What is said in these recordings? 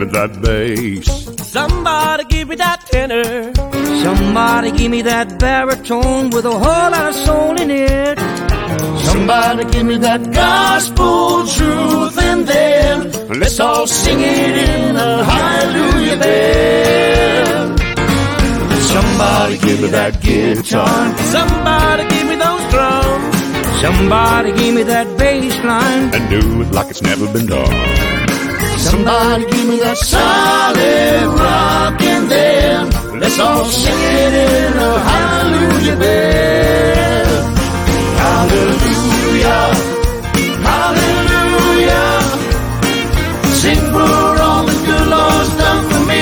that bass. Somebody give me that tenor. Somebody give me that baritone with a whole lot of soul in it. Somebody give me that gospel truth, and then let's all sing it in a hallelujah band. Somebody give me that guitar. Somebody give me those drums. Somebody give me that bass line And do it like it's never been done. Somebody give me that solid rock, and then let's all sing it in a hallelujah band. Hallelujah, hallelujah. Sing for all the good Lord's done for me.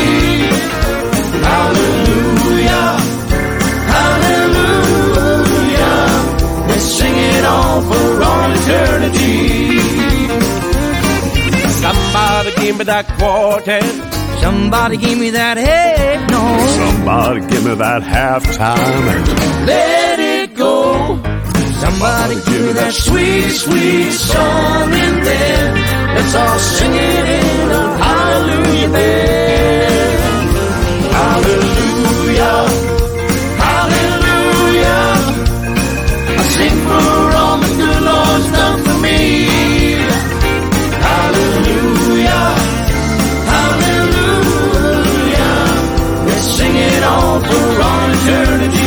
Hallelujah, hallelujah. Let's sing it all for all eternity. Somebody give me that quartet. Somebody give me that head note. Somebody give me that halftime and Let it go. Somebody give me that sweet, sweet song, and then let's all sing it in a hallelujah band. Hallelujah, hallelujah. I sing for all the good Lord's done for me. Hallelujah, hallelujah. Let's sing it all for all eternity.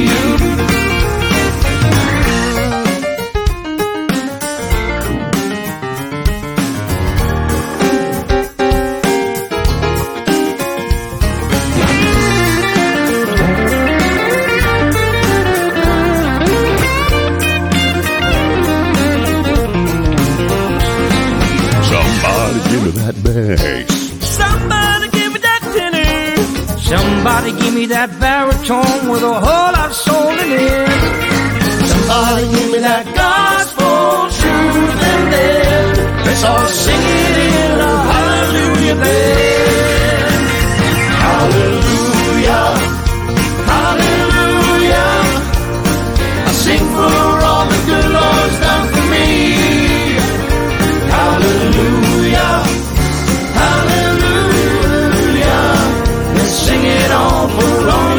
somebody give me that bass. Somebody give me that tenor. Somebody give me that baritone with a whole lot of soul in it. Somebody give me that gospel truth, and then let's all sing it in a hallelujah band. Hallelujah, hallelujah. I sing for all the good Lord's done for me. Hallelujah, hallelujah. Let's sing it all for all